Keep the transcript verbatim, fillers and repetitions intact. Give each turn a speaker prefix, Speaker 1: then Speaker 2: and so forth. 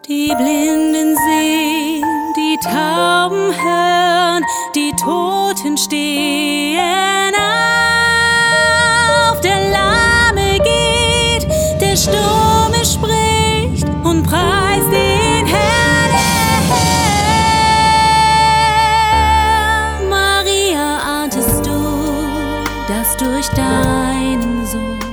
Speaker 1: Die Blinden sehen, die Tauben hören, die Toten stehen auf. Der Lahme geht, der Stumme spricht und preist den Herrn. Maria, ahntest du, dass durch deinen Sohn